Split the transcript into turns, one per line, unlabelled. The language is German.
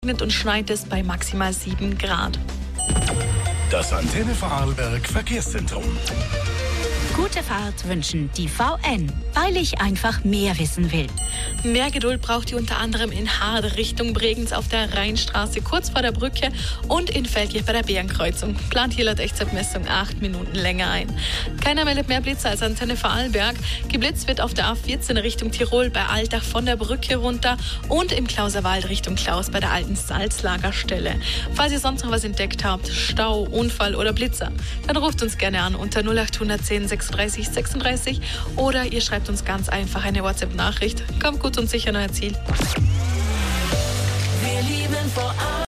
Und schneit es bei maximal 7 Grad.
Das Antenne Vorarlberg Verkehrszentrum.
Gute Fahrt wünschen die VN, weil ich einfach mehr wissen will.
Mehr Geduld braucht ihr unter anderem in Hard Richtung Bregenz auf der Rheinstraße kurz vor der Brücke und in Feldkirch bei der Bärenkreuzung. Plant hier laut Echtzeitmessung 8 Minuten länger ein. Keiner meldet mehr Blitzer als Antenne Vorarlberg. Geblitzt wird auf der A14 Richtung Tirol bei Altach von der Brücke runter und im Klauserwald Richtung Klaus bei der alten Salzlagerstelle. Falls ihr sonst noch was entdeckt habt, Stau, Unfall oder Blitzer, dann ruft uns gerne an unter 0810 36 36 oder ihr schreibt uns ganz einfach eine WhatsApp-Nachricht. Kommt gut und sicher an euer Ziel.
Wir lieben Vorarlberg.